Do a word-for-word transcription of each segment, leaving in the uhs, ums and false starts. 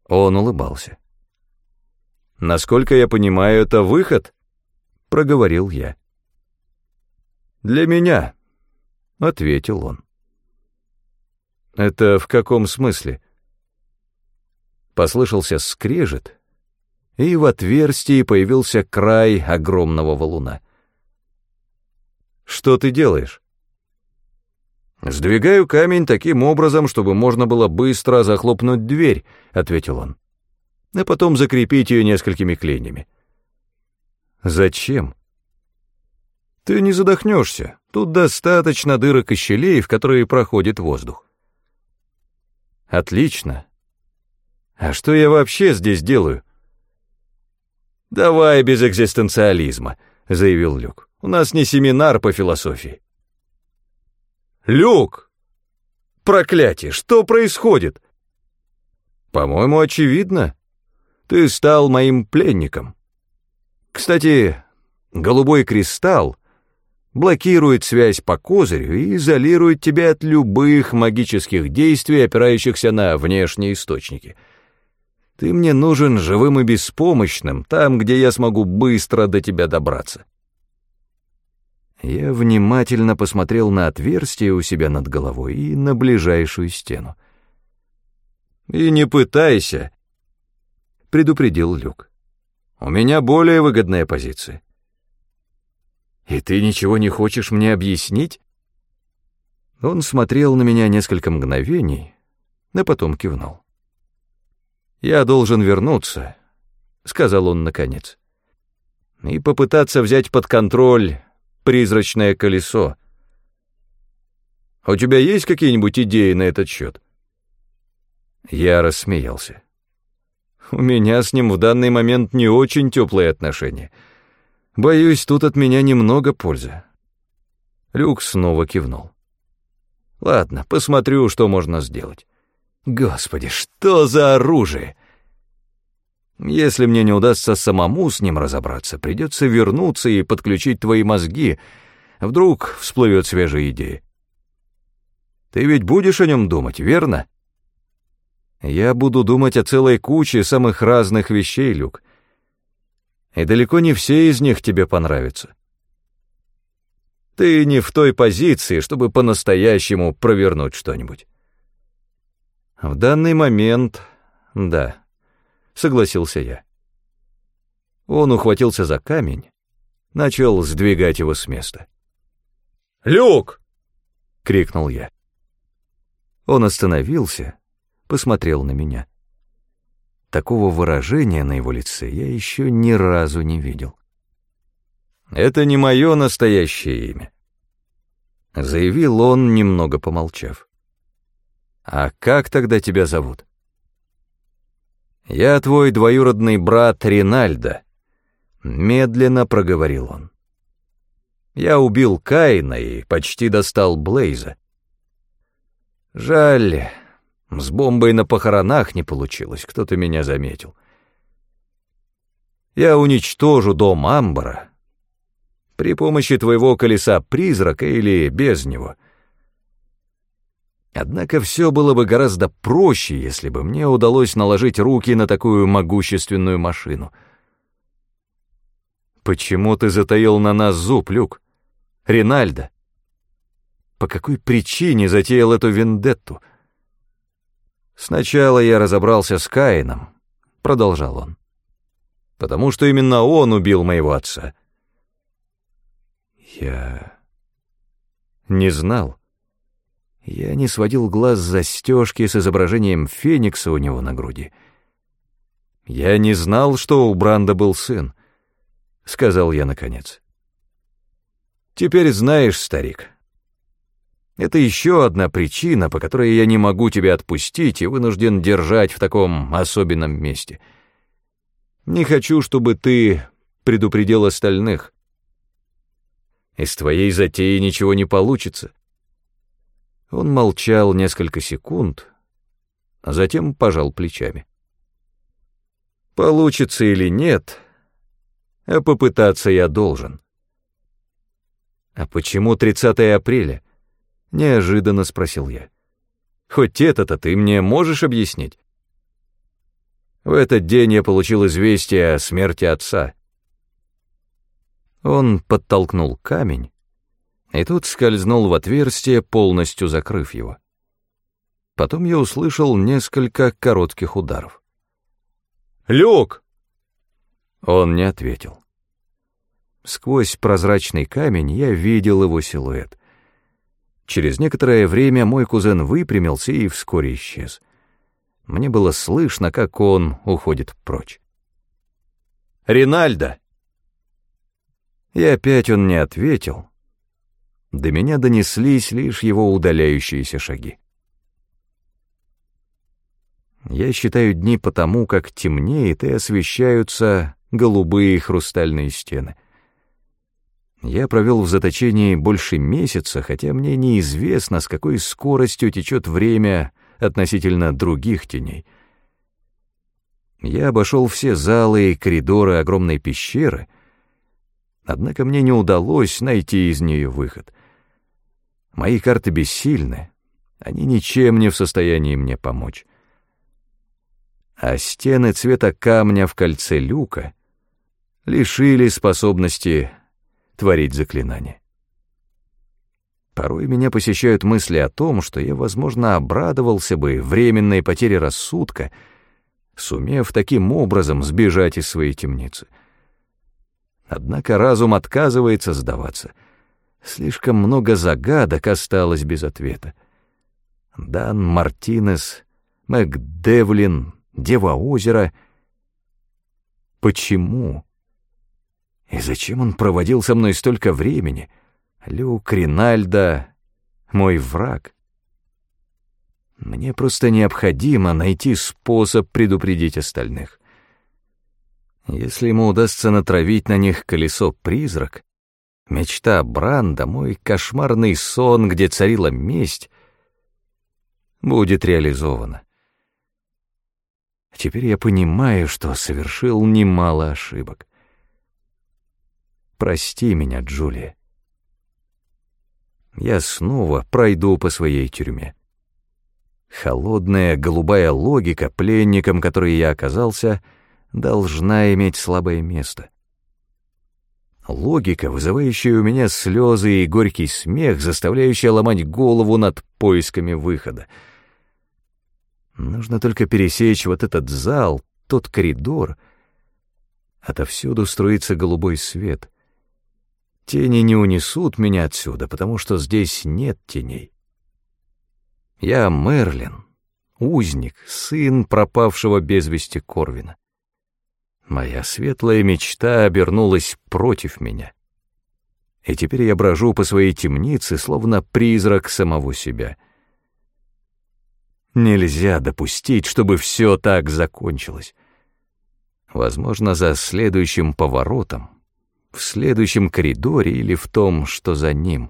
Он улыбался. «Насколько я понимаю, это выход?» — проговорил я. «Для меня», — ответил он. «Это в каком смысле?» Послышался скрежет, и в отверстии появился край огромного валуна. «Что ты делаешь?» «Сдвигаю камень таким образом, чтобы можно было быстро захлопнуть дверь», — ответил он, «а потом закрепить ее несколькими клейнями». «Зачем?» «Ты не задохнешься. Тут достаточно дырок и щелей, в которые проходит воздух». «Отлично. А что я вообще здесь делаю?» «Давай без экзистенциализма», — заявил Люк. «У нас не семинар по философии». «Люк! Проклятие! Что происходит?» «По-моему, очевидно. Ты стал моим пленником. Кстати, голубой кристалл блокирует связь по козырю и изолирует тебя от любых магических действий, опирающихся на внешние источники. Ты мне нужен живым и беспомощным, там, где я смогу быстро до тебя добраться». Я внимательно посмотрел на отверстие у себя над головой и на ближайшую стену. «И не пытайся», — предупредил Люк. «У меня более выгодная позиция». «И ты ничего не хочешь мне объяснить?» Он смотрел на меня несколько мгновений, а потом кивнул. «Я должен вернуться», — сказал он наконец, — «и попытаться взять под контроль призрачное колесо. У тебя есть какие-нибудь идеи на этот счет?» Я рассмеялся. «У меня с ним в данный момент не очень теплые отношения. Боюсь, тут от меня немного пользы». Люк снова кивнул. «Ладно, посмотрю, что можно сделать». Господи, что за оружие! Если мне не удастся самому с ним разобраться, придется вернуться и подключить твои мозги. Вдруг всплывет свежая идея. Ты ведь будешь о нем думать, верно? Я буду думать о целой куче самых разных вещей, Люк. И далеко не все из них тебе понравятся. Ты не в той позиции, чтобы по-настоящему провернуть что-нибудь. В данный момент, да, согласился я. Он ухватился за камень, начал сдвигать его с места. «Люк!» — крикнул я. Он остановился, посмотрел на меня. Такого выражения на его лице я еще ни разу не видел. «Это не мое настоящее имя», — заявил он, немного помолчав. «А как тогда тебя зовут?» «Я твой двоюродный брат Ринальдо», — медленно проговорил он. «Я убил Каина и почти достал Блейза. Жаль, с бомбой на похоронах не получилось, кто-то меня заметил. Я уничтожу дом Амбара при помощи твоего колеса-призрака или без него. Однако все было бы гораздо проще, если бы мне удалось наложить руки на такую могущественную машину». «Почему ты затаил на нас зуб, Люк? Ринальдо? По какой причине затеял эту вендетту?» «Сначала я разобрался с Каином», — продолжал он, «потому что именно он убил моего отца». Я не знал. Я не сводил глаз с застежки с изображением феникса у него на груди. «Я не знал, что у Бранда был сын», — сказал я наконец. «Теперь знаешь, старик, это еще одна причина, по которой я не могу тебя отпустить и вынужден держать в таком особенном месте. Не хочу, чтобы ты предупредил остальных. Из твоей затеи ничего не получится». Он молчал несколько секунд, а затем пожал плечами. «Получится или нет, а попытаться я должен». «А почему тридцатое апреля?» — неожиданно спросил я. «Хоть это-то ты мне можешь объяснить?» В этот день я получил известие о смерти отца». Он подтолкнул камень, и тот скользнул в отверстие, полностью закрыв его. Потом я услышал несколько коротких ударов. «Люк!» Он не ответил. Сквозь прозрачный камень я видел его силуэт. Через некоторое время мой кузен выпрямился и вскоре исчез. Мне было слышно, как он уходит прочь. «Ринальдо!» И опять он не ответил. До меня донеслись лишь его удаляющиеся шаги. Я считаю дни потому, как темнеет и освещаются голубые хрустальные стены. Я провел в заточении больше месяца, хотя мне неизвестно, с какой скоростью течет время относительно других теней. Я обошел все залы и коридоры огромной пещеры, однако мне не удалось найти из нее выход. Мои карты бессильны, они ничем не в состоянии мне помочь. А стены цвета камня в кольце люка лишили способности творить заклинания. Порой меня посещают мысли о том, что я, возможно, обрадовался бы временной потере рассудка, сумев таким образом сбежать из своей темницы. Однако разум отказывается сдаваться. Слишком много загадок осталось без ответа. Дан Мартинес, МакДевлин, Дева озера. Почему? И зачем он проводил со мной столько времени? Люк, Ринальдо, мой враг. Мне просто необходимо найти способ предупредить остальных. Если ему удастся натравить на них колесо-призрак, мечта Бранда, мой кошмарный сон, где царила месть, будет реализована. Теперь я понимаю, что совершил немало ошибок. Прости меня, Джулия. Я снова пройду по своей тюрьме. Холодная голубая логика, пленником которой я оказался, должна иметь слабое место. Логика, вызывающая у меня слезы и горький смех, заставляющая ломать голову над поисками выхода. Нужно только пересечь вот этот зал, тот коридор. Отовсюду струится голубой свет. Тени не унесут меня отсюда, потому что здесь нет теней. Я Мерлин, узник, сын пропавшего без вести Корвина. Моя светлая мечта обернулась против меня. И теперь я брожу по своей темнице, словно призрак самого себя. Нельзя допустить, чтобы все так закончилось. Возможно, за следующим поворотом, в следующем коридоре или в том, что за ним.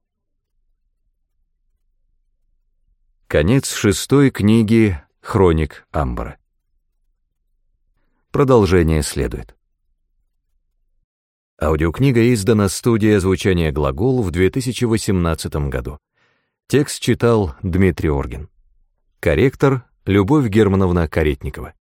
Конец шестой книги «Хроник Амбара». Продолжение следует. Аудиокнига издана студией озвучания «Глагол» в две тысячи восемнадцатом году. Текст читал Дмитрий Оргин. Корректор Любовь Германовна Каретникова.